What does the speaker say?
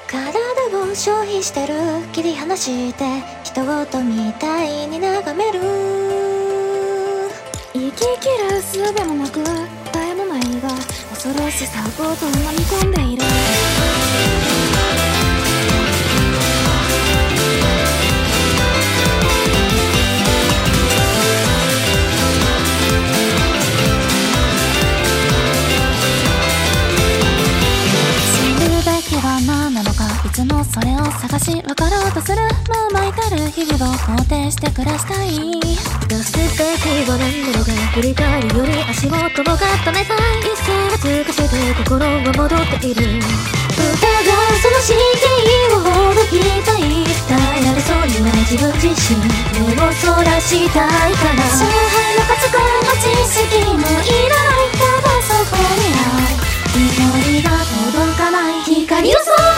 体を消費してる、切り離して人事みたいに眺める。息切る術もなく絶えもないが恐ろしさごと飲み込んでいる。何なのかいつもそれを探し分かろうとする。もう巻いてる日々を肯定して暮らしたい。出すべき5年ものが振り返るより足元を固めたい。一世を尽くして心は戻っている。疑うその真偽をほどきたい。耐えられそうにない自分自身目をそらしたいから。勝敗の勝つこの知識もいらない。ただそこにある祈りが届かない光を